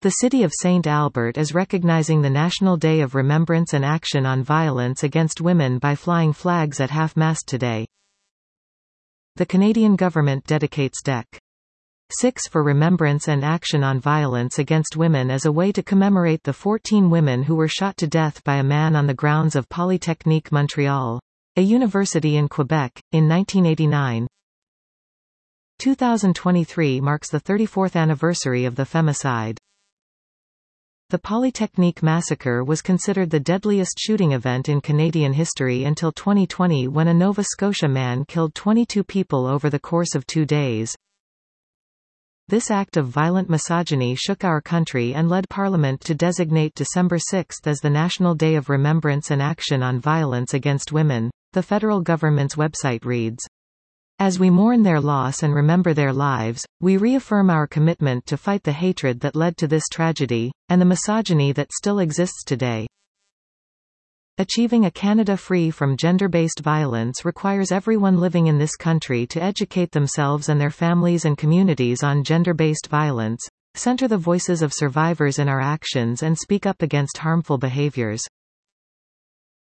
The City of St. Albert is recognizing the National Day of Remembrance and Action on Violence Against Women by flying flags at half-mast today. The Canadian government dedicates Dec. 6 for Remembrance and Action on Violence Against Women as a way to commemorate the 14 women who were shot to death by a man on the grounds of Polytechnique Montréal, a university in Quebec, in 1989. 2023 marks the 34th anniversary of the femicide. The Polytechnique massacre was considered the deadliest shooting event in Canadian history until 2020, when a Nova Scotia man killed 22 people over the course of 2 days. This act of violent misogyny shook our country and led Parliament to designate December 6 as the National Day of Remembrance and Action on Violence Against Women, the federal government's website reads. As we mourn their loss and remember their lives, we reaffirm our commitment to fight the hatred that led to this tragedy, and the misogyny that still exists today. Achieving a Canada free from gender-based violence requires everyone living in this country to educate themselves and their families and communities on gender-based violence, center the voices of survivors in our actions and speak up against harmful behaviors.